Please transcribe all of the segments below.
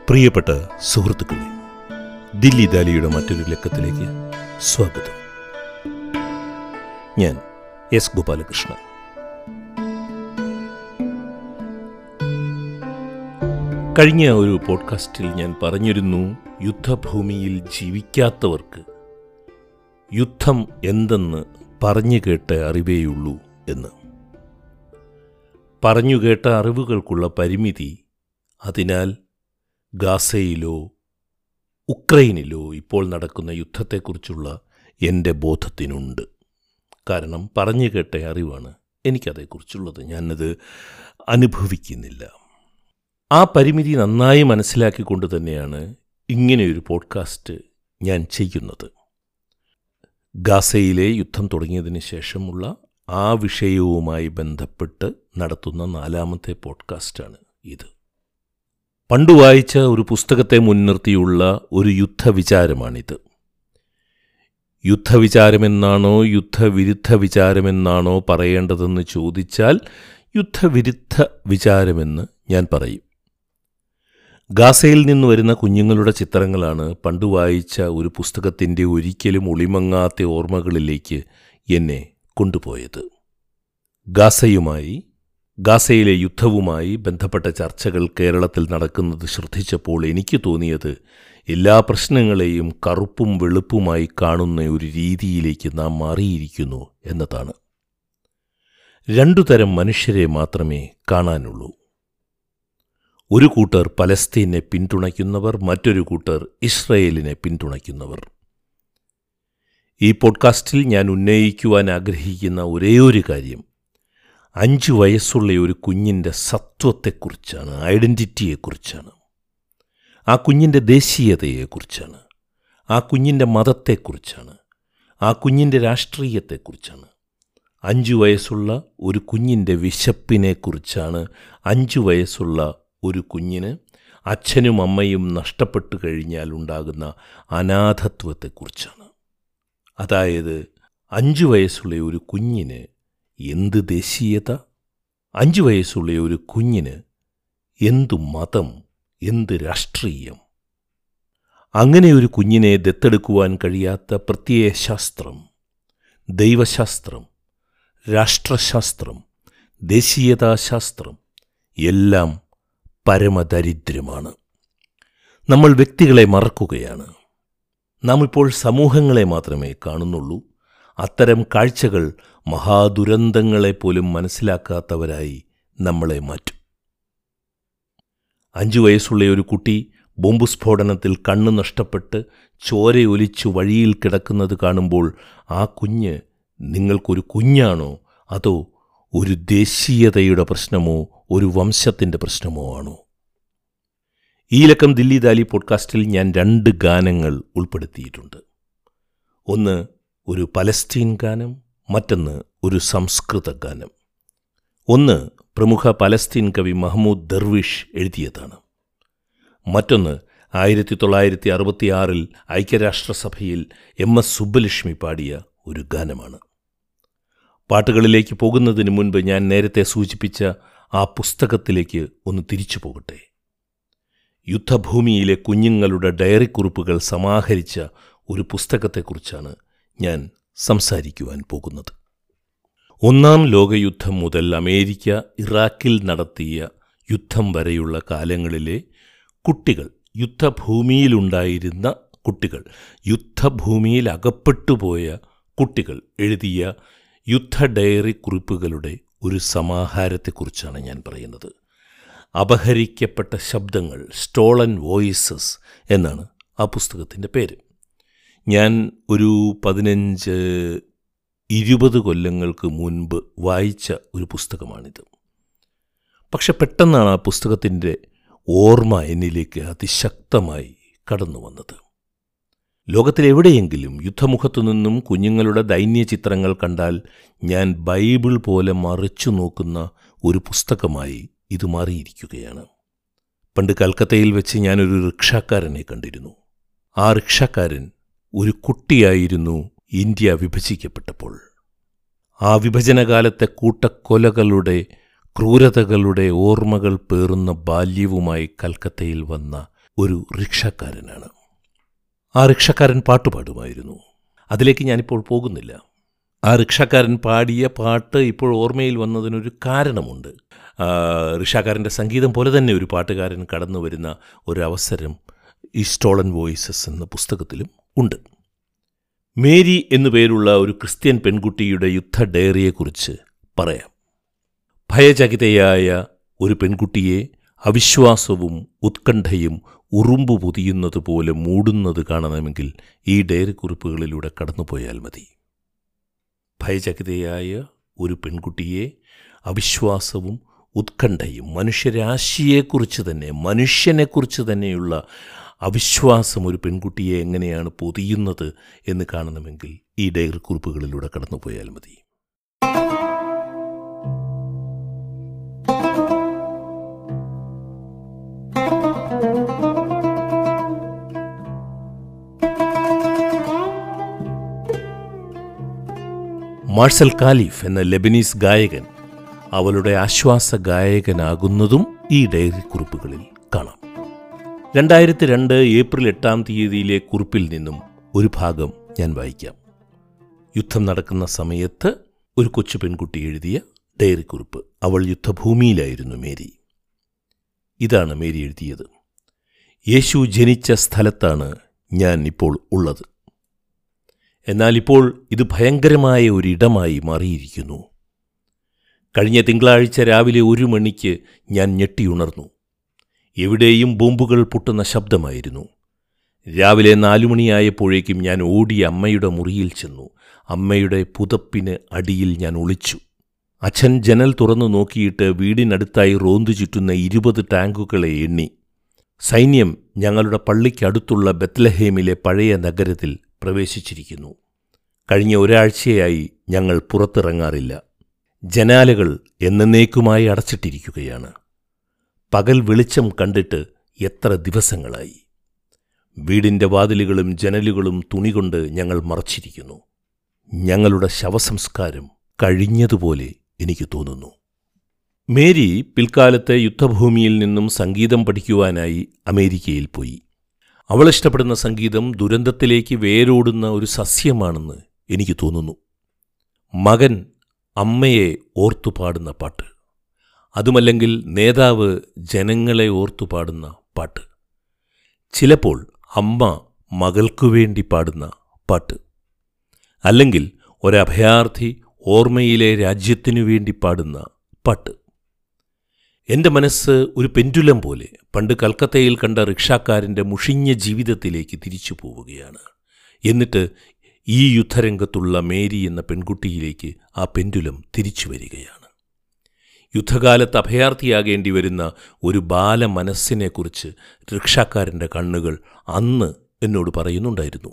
പ്രിയപ്പെട്ട സുഹൃത്തുക്കളെ, ദില്ലി ദാലിയുടെ മറ്റൊരു ലക്കത്തിലേക്ക് സ്വാഗതം. ഞാൻ എസ് ഗോപാലകൃഷ്ണൻ. കഴിഞ്ഞ ഒരു പോഡ്കാസ്റ്റിൽ ഞാൻ പറഞ്ഞിരുന്നു, യുദ്ധഭൂമിയിൽ ജീവിക്കാത്തവർക്ക് യുദ്ധം എന്തെന്ന് പറഞ്ഞു കേട്ട അറിവേയുള്ളൂ എന്ന്. പറഞ്ഞുകേട്ട അറിവുകൾക്കുള്ള പരിമിതി അതിനാൽ ഗാസയിലോ ഉക്രൈനിലോ ഇപ്പോൾ നടക്കുന്ന യുദ്ധത്തെക്കുറിച്ചുള്ള എൻ്റെ ബോധത്തിനുണ്ട്. കാരണം പറഞ്ഞു കേട്ട അറിവാണ് എനിക്കതേക്കുറിച്ചുള്ളത്. ഞാനത് അനുഭവിക്കുന്നില്ല. ആ പരിമിതി നന്നായി മനസ്സിലാക്കിക്കൊണ്ട് തന്നെയാണ് ഇങ്ങനെയൊരു പോഡ്കാസ്റ്റ് ഞാൻ ചെയ്യുന്നത്. ഗാസയിലെ യുദ്ധം തുടങ്ങിയതിന് ശേഷമുള്ള ആ വിഷയവുമായി ബന്ധപ്പെട്ട് നടത്തുന്ന 4ാമത്തെ പോഡ്കാസ്റ്റാണ് ഇത്. പണ്ടു വായിച്ച ഒരു പുസ്തകത്തെ മുൻനിർത്തിയുള്ള ഒരു യുദ്ധവിചാരമാണിത്. യുദ്ധവിചാരമെന്നാണോ യുദ്ധവിരുദ്ധ വിചാരമെന്നാണോ പറയേണ്ടതെന്ന് ചോദിച്ചാൽ യുദ്ധവിരുദ്ധ വിചാരമെന്ന് ഞാൻ പറയും. ഗാസയിൽ നിന്ന് വരുന്ന കുഞ്ഞുങ്ങളുടെ ചിത്രങ്ങളാണ് പണ്ടു വായിച്ച ഒരു പുസ്തകത്തിൻ്റെ ഒരിക്കലും ഒളിമങ്ങാത്ത ഓർമ്മകളിലേക്ക് എന്നെ കൊണ്ടുപോയത്. ഗാസയിലെ യുദ്ധവുമായി ബന്ധപ്പെട്ട ചർച്ചകൾ കേരളത്തിൽ നടക്കുന്നത് ശ്രദ്ധിച്ചപ്പോൾ എനിക്ക് തോന്നിയത്, എല്ലാ പ്രശ്നങ്ങളെയും കറുപ്പും വെളുപ്പുമായി കാണുന്ന ഒരു രീതിയിലേക്ക് നാം മാറിയിരിക്കുന്നു എന്നതാണ്. 2 തരം മനുഷ്യരെ മാത്രമേ കാണാനുള്ളൂ. ഒരു കൂട്ടർ പലസ്തീനെ പിന്തുണയ്ക്കുന്നവർ, മറ്റൊരു കൂട്ടർ ഇസ്രയേലിനെ പിന്തുണയ്ക്കുന്നവർ. ഈ പോഡ്കാസ്റ്റിൽ ഞാൻ ഉന്നയിക്കുവാൻ ആഗ്രഹിക്കുന്ന ഒരേയൊരു കാര്യം 5 വയസ്സുള്ള ഒരു കുഞ്ഞിൻ്റെ സത്വത്തെക്കുറിച്ചാണ്, ഐഡൻറ്റിറ്റിയെക്കുറിച്ചാണ്. ആ കുഞ്ഞിൻ്റെ ദേശീയതയെക്കുറിച്ചാണ്, ആ കുഞ്ഞിൻ്റെ മതത്തെക്കുറിച്ചാണ്, ആ കുഞ്ഞിൻ്റെ രാഷ്ട്രീയത്തെക്കുറിച്ചാണ്. 5 വയസ്സുള്ള ഒരു കുഞ്ഞിൻ്റെ വിശപ്പിനെക്കുറിച്ചാണ്. 5 വയസ്സുള്ള ഒരു കുഞ്ഞിന് അച്ഛനും അമ്മയും നഷ്ടപ്പെട്ടു കഴിഞ്ഞാൽ ഉണ്ടാകുന്ന അനാഥത്വത്തെക്കുറിച്ചാണ്. അതായത് 5 വയസ്സുള്ള ഒരു കുഞ്ഞിന് എന്ത് ദേശീയത, 5 വയസ്സുള്ള ഒരു കുഞ്ഞിന് എന്തു മതം, എന്ത് രാഷ്ട്രീയം. അങ്ങനെ ഒരു കുഞ്ഞിനെ ദത്തെടുക്കുവാൻ കഴിയാത്ത പ്രത്യയശാസ്ത്രം, ദൈവശാസ്ത്രം, രാഷ്ട്രശാസ്ത്രം, ദേശീയതാശാസ്ത്രം എല്ലാം പരമദരിദ്രമാണ്. നമ്മൾ വ്യക്തികളെ മറക്കുകയാണ്. നാം ഇപ്പോൾ സമൂഹങ്ങളെ മാത്രമേ കാണുന്നുള്ളൂ. അത്തരം കാഴ്ചകൾ മഹാദുരന്തങ്ങളെപ്പോലും മനസ്സിലാക്കാത്തവരായി നമ്മളെ മാറ്റും. 5 വയസ്സുള്ള ഒരു കുട്ടി ബോംബ് സ്ഫോടനത്തിൽ കണ്ണ് നഷ്ടപ്പെട്ട് ചോരയൊലിച്ചു വഴിയിൽ കിടക്കുന്നത് കാണുമ്പോൾ ആ കുഞ്ഞ് നിങ്ങൾക്കൊരു കുഞ്ഞാണോ, അതോ ഒരു ദേശീയതയുടെ പ്രശ്നമോ ഒരു വംശത്തിൻ്റെ പ്രശ്നമോ ആണോ? ഈ ലക്കം ദില്ലി ദാലി പോഡ്കാസ്റ്റിൽ ഞാൻ 2 ഗാനങ്ങൾ ഉൾപ്പെടുത്തിയിട്ടുണ്ട്. ഒന്ന് ഒരു പലസ്തീൻ ഗാനം, മറ്റൊന്ന് ഒരു സംസ്കൃത ഗാനം. ഒന്ന് പ്രമുഖ പലസ്തീൻ കവി മഹ്മൂദ് ദർവിഷ് എഴുതിയതാണ്. മറ്റൊന്ന് 1966 ഐക്യരാഷ്ട്രസഭയിൽ MS സുബ്ബലക്ഷ്മി പാടിയ ഒരു ഗാനമാണ്. പാട്ടുകളിലേക്ക് പോകുന്നതിന് മുൻപ് ഞാൻ നേരത്തെ സൂചിപ്പിച്ച ആ പുസ്തകത്തിലേക്ക് ഒന്ന് തിരിച്ചു പോകട്ടെ. യുദ്ധഭൂമിയിലെ കുഞ്ഞുങ്ങളുടെ ഡയറിക്കുറിപ്പുകൾ സമാഹരിച്ച ഒരു പുസ്തകത്തെക്കുറിച്ചാണ് ഞാൻ സംസാരിക്കുവാൻ പോകുന്നത്. 1-ാം ലോകയുദ്ധം മുതൽ അമേരിക്ക ഇറാഖിൽ നടത്തിയ യുദ്ധം വരെയുള്ള കാലങ്ങളിലെ കുട്ടികൾ, യുദ്ധഭൂമിയിലുണ്ടായിരുന്ന കുട്ടികൾ, യുദ്ധഭൂമിയിൽ അകപ്പെട്ടുപോയ കുട്ടികൾ എഴുതിയ യുദ്ധ ഡയറി കുറിപ്പുകളുടെ ഒരു സമാഹാരത്തെക്കുറിച്ചാണ് ഞാൻ പറയുന്നത്. അപഹരിക്കപ്പെട്ട ശബ്ദങ്ങൾ, സ്റ്റോളൻ വോയിസസ് എന്നാണ് ആ പുസ്തകത്തിൻ്റെ പേര്. ഞാൻ ഒരു 15-20 കൊല്ലങ്ങൾക്ക് മുൻപ് വായിച്ച ഒരു പുസ്തകമാണിത്. പക്ഷെ പെട്ടെന്നാണ് ആ പുസ്തകത്തിൻ്റെ ഓർമ്മ എന്നിലേക്ക് അതിശക്തമായി കടന്നു വന്നത്. ലോകത്തിലെവിടെയെങ്കിലും യുദ്ധമുഖത്തു നിന്നും കുഞ്ഞുങ്ങളുടെ ദൈന്യചിത്രങ്ങൾ കണ്ടാൽ ഞാൻ ബൈബിൾ പോലെ മറിച്ചു നോക്കുന്ന ഒരു പുസ്തകമായി ഇത് മാറിയിരിക്കുകയാണ്. പണ്ട് കൽക്കത്തയിൽ വെച്ച് ഞാനൊരു റിക്ഷാക്കാരനെ കണ്ടിരുന്നു. ആ റിക്ഷാക്കാരൻ ഒരു കുട്ടിയായിരുന്നു ഇന്ത്യ വിഭജിക്കപ്പെട്ടപ്പോൾ. ആ വിഭജനകാലത്തെ കൂട്ടക്കൊലകളുടെ ക്രൂരതകളുടെ ഓർമ്മകൾ പേറുന്ന ബാല്യവുമായി കൽക്കത്തയിൽ വന്ന ഒരു റിക്ഷക്കാരനാണ്. ആ റിക്ഷക്കാരൻ പാട്ടുപാടുമായിരുന്നു. അതിലേക്ക് ഞാനിപ്പോൾ പോകുന്നില്ല. ആ റിക്ഷക്കാരൻ പാടിയ പാട്ട് ഇപ്പോൾ ഓർമ്മയിൽ വന്നതിനൊരു കാരണമുണ്ട്. റിക്ഷക്കാരൻ്റെ സംഗീതം പോലെ തന്നെ ഒരു പാട്ടുകാരൻ കടന്നു വരുന്ന ഒരവസരം ഈ സ്റ്റോളൻ വോയിസസ് എന്ന പുസ്തകത്തിലും ഉണ്ട്. മേരി എന്നു പേരുള്ള ഒരു ക്രിസ്ത്യൻ പെൺകുട്ടിയുടെ യുദ്ധ ഡയറിയെക്കുറിച്ച് പറയാം. ഭയചകിതയായ ഒരു പെൺകുട്ടിയെ അവിശ്വാസവും ഉത്കണ്ഠയും ഉറുമ്പ് പൊതിയുന്നത് പോലെ മൂടുന്നത് കാണണമെങ്കിൽ ഈ ഡയറി കുറിപ്പുകളിലൂടെ കടന്നുപോയാൽ മതി. ഭയചകിതയായ ഒരു പെൺകുട്ടിയെ അവിശ്വാസവും ഉത്കണ്ഠയും മനുഷ്യനെക്കുറിച്ച് തന്നെയുള്ള അവിശ്വാസം ഒരു പെൺകുട്ടിയെ എങ്ങനെയാണ് പൊതിയുന്നത് എന്ന് കാണണമെങ്കിൽ ഈ ഡയറി കുറിപ്പുകളിലൂടെ കടന്നുപോയാൽ മതി. മാർസൽ കാലിഫ് എന്ന ലെബനീസ് ഗായകൻ അവളുടെ ആശ്വാസ ഗായകനാകുന്നതും ഈ ഡയറി കുറിപ്പുകളിൽ കാണാം. 2002 ഏപ്രിൽ 8 കുറിപ്പിൽ നിന്നും ഒരു ഭാഗം ഞാൻ വായിക്കാം. യുദ്ധം നടക്കുന്ന സമയത്ത് ഒരു കൊച്ചു പെൺകുട്ടി എഴുതിയ ഡയറി കുറിപ്പ്. അവൾ യുദ്ധഭൂമിയിലായിരുന്നു മേരി. ഇതാണ് മേരി എഴുതിയത്. യേശു ജനിച്ച സ്ഥലത്താണ് ഞാൻ ഇപ്പോൾ ഉള്ളത്. എന്നാൽ ഇപ്പോൾ ഇത് ഭയങ്കരമായ ഒരിടമായി മാറിയിരിക്കുന്നു. കഴിഞ്ഞ തിങ്കളാഴ്ച രാവിലെ 1 മണിക്ക് ഞാൻ ഞെട്ടിയുണർന്നു. എവിടെയും ബോംബുകൾ പൊട്ടുന്ന ശബ്ദമായിരുന്നു. രാവിലെ 4 മണിയായപ്പോഴേക്കും ഞാൻ ഓടി അമ്മയുടെ മുറിയിൽ ചെന്നു. അമ്മയുടെ പുതപ്പിന് അടിയിൽ ഞാൻ ഒളിച്ചു. അച്ഛൻ ജനൽ തുറന്നു നോക്കിയിട്ട് വീടിനടുത്തായി റോന്തു ചുറ്റുന്ന 20 ടാങ്കുകളെ എണ്ണി. സൈന്യം ഞങ്ങളുടെ പള്ളിക്കടുത്തുള്ള ബെത്ലഹേമിലെ പഴയ നഗരത്തിൽ പ്രവേശിച്ചിരിക്കുന്നു. കഴിഞ്ഞ ഒരാഴ്ചയായി ഞങ്ങൾ പുറത്തിറങ്ങാറില്ല. ജനാലകൾ എന്നേക്കുമായി അടച്ചിട്ടിരിക്കുകയാണ്. പകൽ വെളിച്ചം കണ്ടിട്ട് എത്ര ദിവസങ്ങളായി. വീടിൻ്റെ വാതിലുകളും ജനലുകളും തുണികൊണ്ട് ഞങ്ങൾ മറച്ചിരിക്കുന്നു. ഞങ്ങളുടെ ശവസംസ്കാരം കഴിഞ്ഞതുപോലെ എനിക്ക് തോന്നുന്നു. മേരി പിൽക്കാലത്ത് യുദ്ധഭൂമിയിൽ നിന്നും സംഗീതം പഠിക്കുവാനായി അമേരിക്കയിൽ പോയി. അവളിഷ്ടപ്പെടുന്ന സംഗീതം ദുരന്തത്തിലേക്ക് വേരോടുന്ന ഒരു സസ്യമാണെന്ന് എനിക്ക് തോന്നുന്നു. മകൻ അമ്മയെ ഓർത്തുപാടുന്ന പാട്ട്, അതുമല്ലെങ്കിൽ നേതാവ് ജനങ്ങളെ ഓർത്തുപാടുന്ന പാട്ട്, ചിലപ്പോൾ അമ്മ മകൾക്കു വേണ്ടി പാടുന്ന പാട്ട്, അല്ലെങ്കിൽ ഒരഭയാർത്ഥി ഓർമ്മയിലെ രാജ്യത്തിനു വേണ്ടി പാടുന്ന പാട്ട്. എൻ്റെ മനസ്സ് ഒരു പെൻഡുലം പോലെ പണ്ട് കൽക്കത്തയിൽ കണ്ട റിക്ഷാക്കാരൻ്റെ മുഷിഞ്ഞ ജീവിതത്തിലേക്ക് തിരിച്ചു പോവുകയാണ്. എന്നിട്ട് ഈ യുദ്ധരംഗത്തുള്ള മേരി എന്ന പെൺകുട്ടിയിലേക്ക് ആ പെൻഡുലം തിരിച്ചു വരികയാണ്. യുദ്ധകാലത്ത് അഭയാർത്ഥിയാകേണ്ടി വരുന്ന ഒരു ബാലമനസ്സിനെക്കുറിച്ച് റിക്ഷാക്കാരൻ്റെ കണ്ണുകൾ അന്ന് എന്നോട് പറയുന്നുണ്ടായിരുന്നു.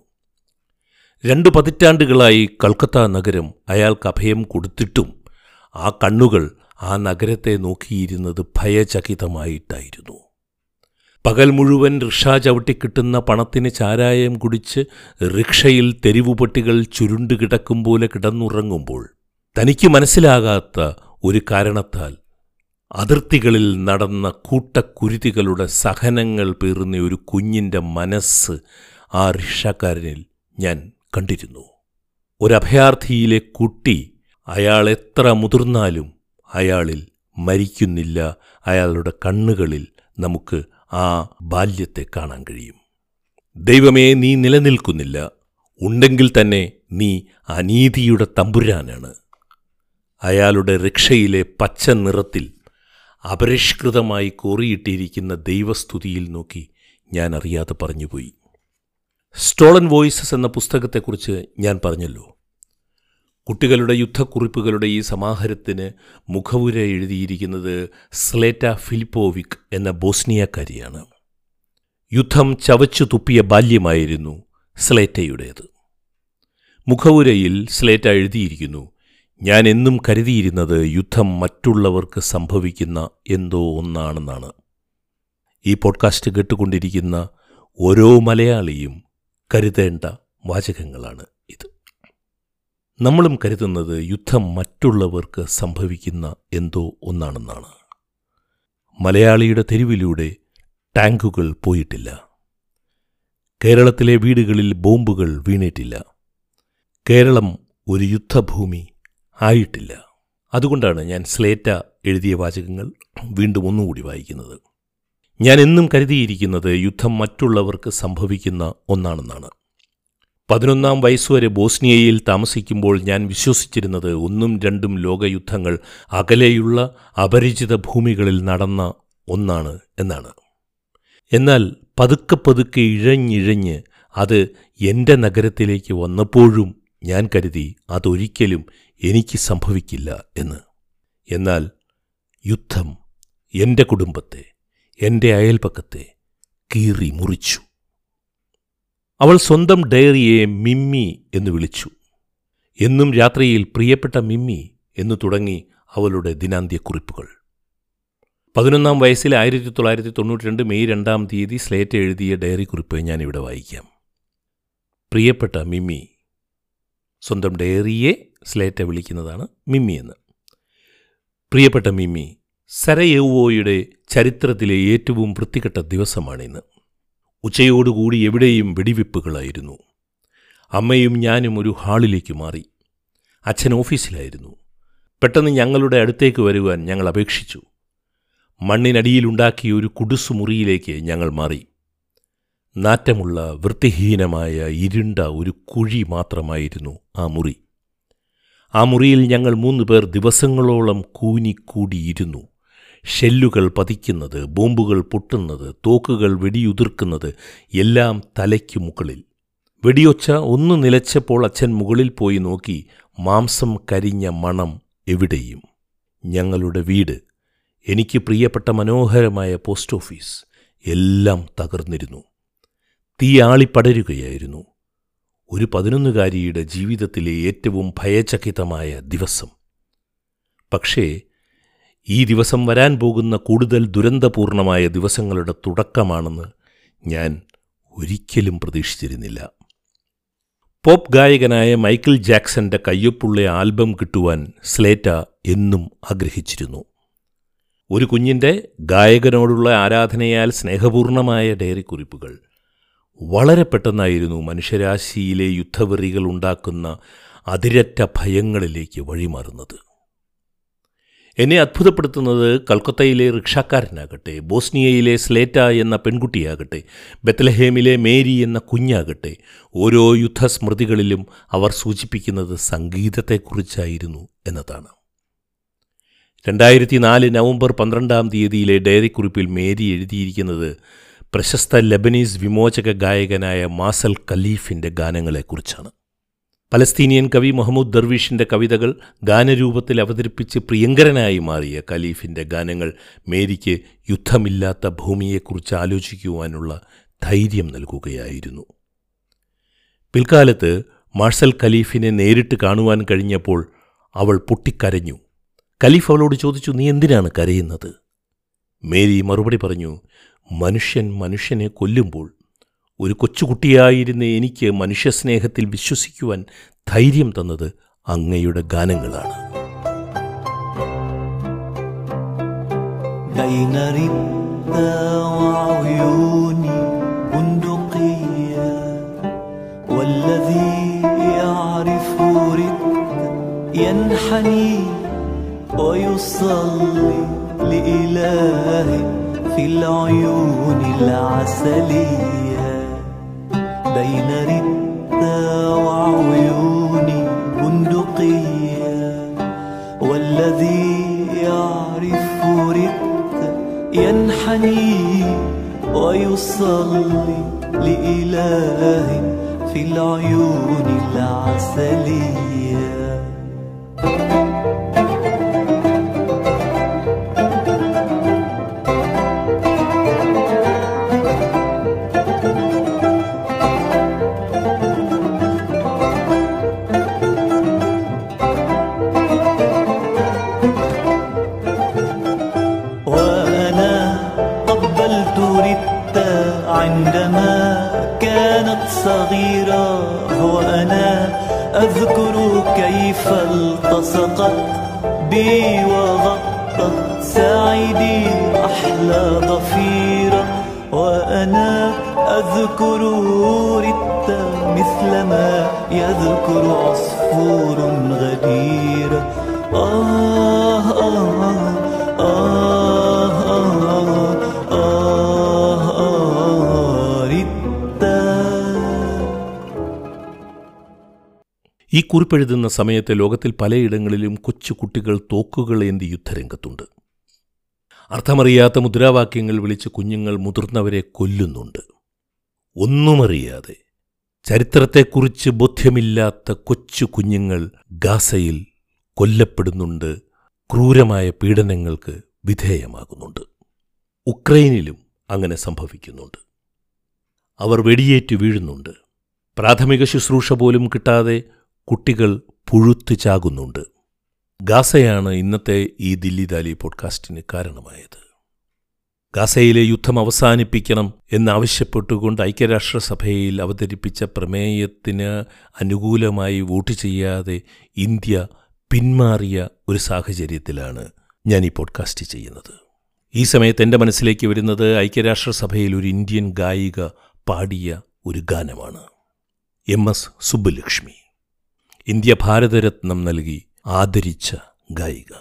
2 പതിറ്റാണ്ടുകളായി കൽക്കത്ത നഗരം അയാൾക്ക് അഭയം കൊടുത്തിട്ടും ആ കണ്ണുകൾ ആ നഗരത്തെ നോക്കിയിരുന്നത് ഭയചകിതമായിട്ടായിരുന്നു. പകൽ മുഴുവൻ റിക്ഷ ചവിട്ടിക്കിട്ടുന്ന പണത്തിന് ചാരായം കുടിച്ച് റിക്ഷയിൽ തെരുവുപട്ടികൾ ചുരുണ്ടുകിടക്കും പോലെ കിടന്നുറങ്ങുമ്പോൾ തനിക്ക് മനസ്സിലാകാത്ത ഒരു കാരണത്താൽ അതിർത്തികളിൽ നടന്ന കൂട്ടക്കുരുതികളുടെ സഹനങ്ങൾ പേറുന്ന ഒരു കുഞ്ഞിൻ്റെ മനസ്സ് ആ റിക്ഷക്കാരനിൽ ഞാൻ കണ്ടിരുന്നു. ഒരഭയാർത്ഥിയിലെ കുട്ടി അയാൾ എത്ര മുതിർന്നാലും അയാളിൽ മരിക്കുന്നില്ല. അയാളുടെ കണ്ണുകളിൽ നമുക്ക് ആ ബാല്യത്തെ കാണാൻ കഴിയും. ദൈവമേ, നീ നിലനിൽക്കുന്നില്ല, ഉണ്ടെങ്കിൽ തന്നെ നീ അനീതിയുടെ തമ്പുരാനാണ്. അയാളുടെ റിക്ഷയിലെ പച്ച നിറത്തിൽ അപരിഷ്കൃതമായി കോറിയിട്ടിരിക്കുന്ന ദൈവസ്തുതിയിൽ നോക്കി ഞാൻ അറിയാതെ പറഞ്ഞുപോയി. സ്റ്റോളൻ വോയിസസ് എന്ന പുസ്തകത്തെക്കുറിച്ച് ഞാൻ പറഞ്ഞല്ലോ. കുട്ടികളുടെ യുദ്ധക്കുറിപ്പുകളുടെ ഈ സമാഹാരത്തിന് മുഖവുര എഴുതിയിരിക്കുന്നത് സ്ലേറ്റ ഫിലിപ്പോവിക് എന്ന ബോസ്നിയക്കാരിയാണ്. യുദ്ധം ചവച്ചു തുപ്പിയ ബാല്യമായിരുന്നു സ്ലേറ്റയുടേത്. മുഖവുരയിൽ സ്ലേറ്റ എഴുതിയിരിക്കുന്നു, ഞാൻ എന്നും കരുതിയിരുന്നത് യുദ്ധം മറ്റുള്ളവർക്ക് സംഭവിക്കുന്ന എന്തോ ഒന്നാണെന്നാണ്. ഈ പോഡ്കാസ്റ്റ് കേട്ടുകൊണ്ടിരിക്കുന്ന ഓരോ മലയാളിയും കരുതേണ്ട വാചകങ്ങളാണ് ഇത്. നമ്മളും കരുതുന്നത് യുദ്ധം മറ്റുള്ളവർക്ക് സംഭവിക്കുന്ന എന്തോ ഒന്നാണെന്നാണ്. മലയാളിയുടെ തെരുവിലൂടെ ടാങ്കുകൾ പോയിട്ടില്ല. കേരളത്തിലെ വീടുകളിൽ ബോംബുകൾ വീണിട്ടില്ല. കേരളം ഒരു യുദ്ധഭൂമി ആയിട്ടില്ല. അതുകൊണ്ടാണ് ഞാൻ സ്ലേറ്റ എഴുതിയ വാചകങ്ങൾ വീണ്ടും ഒന്നുകൂടി വായിക്കുന്നത്. ഞാൻ എന്നും കരുതിയിരിക്കുന്നത് യുദ്ധം മറ്റുള്ളവർക്ക് സംഭവിക്കുന്ന ഒന്നാണെന്നാണ്. 11ാം വയസ്സുവരെ ബോസ്നിയയിൽ താമസിക്കുമ്പോൾ ഞാൻ വിശ്വസിച്ചിരുന്നത് 1ഉം 2ഉം ലോകയുദ്ധങ്ങൾ അകലെയുള്ള അപരിചിത ഭൂമികളിൽ നടന്ന ഒന്നാണ് എന്നാണ്. എന്നാൽ പതുക്കെ പതുക്കെ ഇഴഞ്ഞിഴഞ്ഞ് അത് എൻ്റെ നഗരത്തിലേക്ക് വന്നപ്പോഴും ഞാൻ കരുതി അതൊരിക്കലും എനിക്ക് സംഭവിക്കില്ല എന്ന്. എന്നാൽ യുദ്ധം എൻ്റെ കുടുംബത്തെ, എൻ്റെ അയൽപക്കത്തെ കീറി മുറിച്ചു. അവൾ സ്വന്തം ഡയറിയെ മിമ്മി എന്ന് വിളിച്ചു. എന്നും രാത്രിയിൽ പ്രിയപ്പെട്ട മിമ്മി എന്നു തുടങ്ങി അവളുടെ ദിനാന്ത്യക്കുറിപ്പുകൾ. 11ാം വയസ്സിൽ 1992 മെയ് 2-ാം തീയതി സ്ലേറ്റ എഴുതിയ ഡയറി കുറിപ്പ് ഞാനിവിടെ വായിക്കാം. പ്രിയപ്പെട്ട മിമ്മി. സ്വന്തം ഡയറിയെ സ്ലേറ്റ വിളിക്കുന്നതാണ് മിമ്മി എന്ന്. പ്രിയപ്പെട്ട മിമ്മി, സരയെവോയുടെ ചരിത്രത്തിലെ ഏറ്റവും വൃത്തികെട്ട ദിവസമാണിന്ന്. ഉച്ചയോടുകൂടി എവിടെയും വെടിവെപ്പുകളായിരുന്നു. അമ്മയും ഞാനും ഒരു ഹാളിലേക്ക് മാറി. അച്ഛൻ ഓഫീസിലായിരുന്നു. പെട്ടെന്ന് ഞങ്ങളുടെ അടുത്തേക്ക് വരുവാൻ ഞങ്ങൾ അപേക്ഷിച്ചു. മണ്ണിനടിയിലുണ്ടാക്കിയ ഒരു കുടുസുമുറിയിലേക്ക് ഞങ്ങൾ മാറി. നാറ്റമുള്ള വൃത്തിഹീനമായ ഇരുണ്ട ഒരു കുഴി മാത്രമായിരുന്നു ആ മുറി. ആ മുറിയിൽ ഞങ്ങൾ 3 പേർ ദിവസങ്ങളോളം കൂനിക്കൂടിയിരുന്നു. ഷെല്ലുകൾ പതിക്കുന്നത്, ബോംബുകൾ പൊട്ടുന്നത്, തോക്കുകൾ വെടിയുതിർക്കുന്നത് എല്ലാം തലയ്ക്കു മുകളിൽ. വെടിയൊച്ച ഒന്ന് നിലച്ചപ്പോൾ അച്ഛൻ മുകളിൽ പോയി നോക്കി. മാംസം കരിഞ്ഞ മണം എവിടെയും. ഞങ്ങളുടെ വീട്, എനിക്ക് പ്രിയപ്പെട്ട മനോഹരമായ പോസ്റ്റ് ഓഫീസ് എല്ലാം തകർന്നിരുന്നു. തീ ആളിപ്പടരുകയായിരുന്നു. ഒരു 11കാരിയുടെ ജീവിതത്തിലെ ഏറ്റവും ഭയചകിതമായ ദിവസം. പക്ഷേ ഈ ദിവസം വരാൻ പോകുന്ന കൂടുതൽ ദുരന്തപൂർണമായ ദിവസങ്ങളുടെ തുടക്കമാണെന്ന് ഞാൻ ഒരിക്കലും പ്രതീക്ഷിച്ചിരുന്നില്ല. പോപ്പ് ഗായകനായ മൈക്കിൾ ജാക്സന്റെ കയ്യൊപ്പുള്ള ആൽബം കിട്ടുവാൻ സ്ലേറ്റ എന്നും ആഗ്രഹിച്ചിരുന്നു. ഒരു കുഞ്ഞിൻ്റെ ഗായകനോടുള്ള ആരാധനയാൽ സ്നേഹപൂർണമായ ഡയറി കുറിപ്പുകൾ വളരെ പെട്ടെന്നായിരുന്നു മനുഷ്യരാശിയിലെ യുദ്ധവെറികൾ ഉണ്ടാക്കുന്ന അതിരറ്റ ഭയങ്ങളിലേക്ക് വഴിമാറുന്നത്. എന്നെ അത്ഭുതപ്പെടുത്തുന്നത് കൽക്കത്തയിലെ റിക്ഷാക്കാരനാകട്ടെ, ബോസ്നിയയിലെ സ്ലേറ്റ എന്ന പെൺകുട്ടിയാകട്ടെ, ബെത്ലഹേമിലെ മേരി എന്ന കുഞ്ഞാകട്ടെ, ഓരോ യുദ്ധസ്മൃതികളിലും അവർ സൂചിപ്പിക്കുന്നത് സംഗീതത്തെക്കുറിച്ചായിരുന്നു എന്നതാണ്. 2004 നവംബർ 12-ാം തീയതിയിലെ ഡയറിക്കുറിപ്പിൽ മേരി എഴുതിയിരിക്കുന്നത് പ്രശസ്ത ലെബനീസ് വിമോചക ഗായകനായ മാസൽ ഖലീഫിൻ്റെ ഗാനങ്ങളെക്കുറിച്ചാണ്. പലസ്തീനിയൻ കവി മുഹമ്മദ് ദർവീഷിൻ്റെ കവിതകൾ ഗാനരൂപത്തിൽ അവതരിപ്പിച്ച് പ്രിയങ്കരനായി മാറിയ ഖലീഫിൻ്റെ ഗാനങ്ങൾ മേരിക്ക് യുദ്ധമില്ലാത്ത ഭൂമിയെക്കുറിച്ച് ആലോചിക്കുവാനുള്ള ധൈര്യം നൽകുകയായിരുന്നു. പിൽക്കാലത്ത് മാർസൽ ഖലീഫിനെ നേരിട്ട് കാണുവാൻ കഴിഞ്ഞപ്പോൾ അവൾ പൊട്ടിക്കരഞ്ഞു. ഖലീഫ് അവളോട് ചോദിച്ചു, നീ എന്തിനാണ് കരയുന്നത്? മേരി മറുപടി പറഞ്ഞു, മനുഷ്യൻ മനുഷ്യനെ കൊല്ലുമ്പോൾ ഒരു കൊച്ചുകുട്ടിയായിരുന്ന എനിക്ക് മനുഷ്യസ്നേഹത്തിൽ വിശ്വസിക്കുവാൻ ധൈര്യം തന്നത് അങ്ങയുടെ ഗാനങ്ങളാണ്. في العيون العسلية بين ردة وعيوني بندقية والذي يعرف ردة ينحني ويصلي لإله في العيون العسلية. عندما كانت صغيرة وأنا أذكر كيف التصقت بي وغطت ساعدي أحلى ضفيرة وأنا أذكر رت مثل ما يذكر عصفور غدير. آه آه آه آه آه آه رت. ഈ കുറിപ്പെഴുതുന്ന സമയത്ത് ലോകത്തിൽ പലയിടങ്ങളിലും കൊച്ചു കുട്ടികൾ തോക്കുകൾ ഏന്തി യുദ്ധരംഗത്തുണ്ട്. അർത്ഥമറിയാത്ത മുദ്രാവാക്യങ്ങൾ വിളിച്ച് കുഞ്ഞുങ്ങൾ മുതിർന്നവരെ കൊല്ലുന്നുണ്ട്. ഒന്നുമറിയാതെ ചരിത്രത്തെക്കുറിച്ച് ബോധ്യമില്ലാത്ത കൊച്ചു കുഞ്ഞുങ്ങൾ ഗാസയിൽ കൊല്ലപ്പെടുന്നുണ്ട്, ക്രൂരമായ പീഡനങ്ങൾക്ക് വിധേയമാകുന്നുണ്ട്. ഉക്രൈനിലും അങ്ങനെ സംഭവിക്കുന്നുണ്ട്. അവർ വെടിയേറ്റ് വീഴുന്നുണ്ട്. പ്രാഥമിക ശുശ്രൂഷ പോലും കിട്ടാതെ കുട്ടികൾ പുഴുത്തു ചാകുന്നുണ്ട്. ഗാസയാണ് ഇന്നത്തെ ഈ ദില്ലി ദാലി പോഡ്കാസ്റ്റിന് കാരണമായത്. ഗാസയിലെ യുദ്ധം അവസാനിപ്പിക്കണം എന്നാവശ്യപ്പെട്ടുകൊണ്ട് ഐക്യരാഷ്ട്രസഭയിൽ അവതരിപ്പിച്ച പ്രമേയത്തിന് അനുകൂലമായി വോട്ട് ചെയ്യാതെ ഇന്ത്യ പിന്മാറിയ ഒരു സാഹചര്യത്തിലാണ് ഞാൻ ഈ പോഡ്കാസ്റ്റ് ചെയ്യുന്നത്. ഈ സമയത്ത് എൻ്റെ മനസ്സിലേക്ക് വരുന്നത് ഐക്യരാഷ്ട്രസഭയിൽ ഒരു ഇന്ത്യൻ ഗായിക പാടിയ ഒരു ഗാനമാണ്. MS സുബ്ബുലക്ഷ്മി, ഇന്ത്യ ഭാരതരത്നം നൽകി ആദരിച്ച ഗായിക.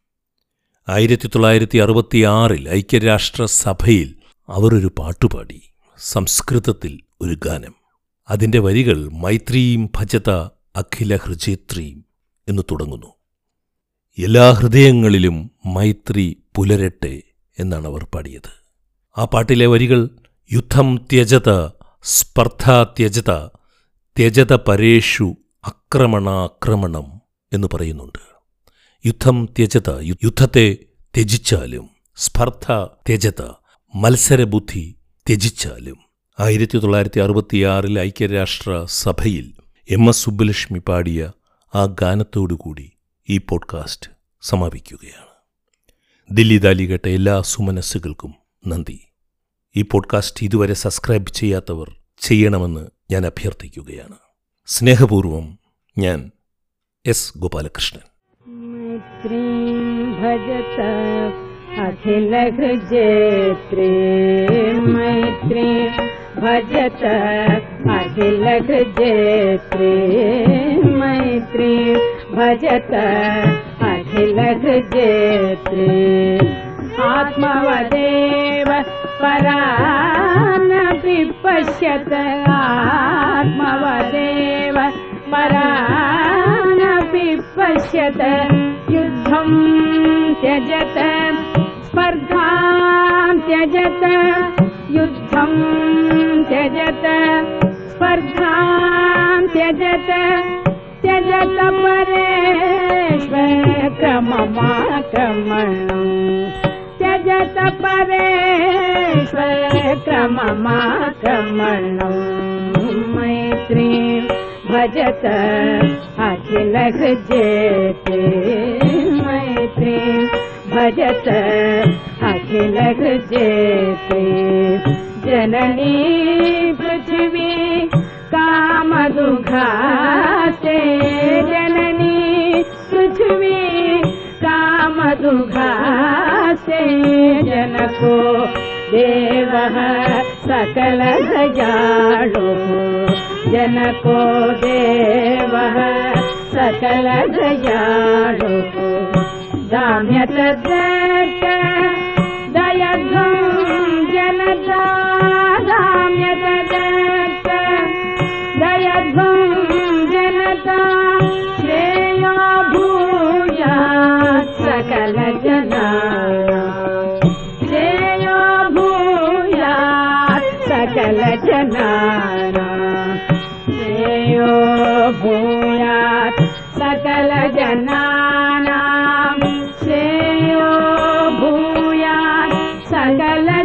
1966 ഐക്യരാഷ്ട്രസഭയിൽ അവർ ഒരു പാട്ടുപാടി, സംസ്കൃതത്തിൽ ഒരു ഗാനം. അതിൻ്റെ വരികൾ മൈത്രീം ഭജത അഖില ഹൃജേത്രീം എന്ന് തുടങ്ങുന്നു. എല്ലാ ഹൃദയങ്ങളിലും മൈത്രി പുലരട്ടെ എന്നാണ് അവർ പാടിയത്. ആ പാട്ടിലെ വരികൾ യുദ്ധം ത്യജത സ്പർദ്ധ ത്യജത ത്യജത പരേഷു ആക്രമണം എന്ന് പറയുന്നുണ്ട്. യുദ്ധം ത്യജത, യുദ്ധത്തെ ത്യജിച്ചാലും, സ്പർദ്ധ ത്യജത, മത്സരബുദ്ധി ത്യജിച്ചാലും. 1966 ഐക്യരാഷ്ട്രസഭയിൽ MS സുബ്ബുലക്ഷ്മി പാടിയ ആ ഗാനത്തോടുകൂടി ഈ പോഡ്കാസ്റ്റ് സമാപിക്കുകയാണ്. ദില്ലി ദാലി കേട്ട എല്ലാ സുമനസ്സുകൾക്കും നന്ദി. ഈ പോഡ്കാസ്റ്റ് ഇതുവരെ സബ്സ്ക്രൈബ് ചെയ്യാത്തവർ ചെയ്യണമെന്ന് ഞാൻ അഭ്യർത്ഥിക്കുകയാണ്. സ്നേഹപൂർവം, ഞാൻ S. ഗോപാലകൃഷ്ണൻ. ഭജത അഖില ഹൃജേത്രീ മൈത്രീ ഭജത അഖില ഹൃജേത്രീ മൈത്രീ ഭജത അഖില ഹൃജേത്രീ ആത്മവദേവ പരാനപി പശ്യത ആത്മവദേവ പരാനപി പശ്യത യുദ്ധം ത്യജത സ്പർദ്ധാം ത്യജത യുദ്ധം ത്യജത സ്പർദ്ധാം ത്യജത ത്യജത പരേഷ്വക്രമമാക്രമണം ത്യജത പരേഷ്വക്രമമാക്രമണം മൈത്രീ ഭജത അഖില ഹൃജേത്രീ മൈത്രീ ഭജത അഖില ഹൃജേത്രീ ജനനീ പൃഥിവീ കാമദുഘാസേ ജനനീ പൃഥിവീ കാമദുഘാസേ ജനകോ देवः सकलदयाळु जनको देवः सकलदयाळु दाम्यतदत्त दयध्वं जनता दाम्यतदत्त दयध्वं जनता श्रेयो भूयात् सकलजना सकलजनानां श्रेयो भूयात् सकलजनानां श्रेयो भूयात् सकल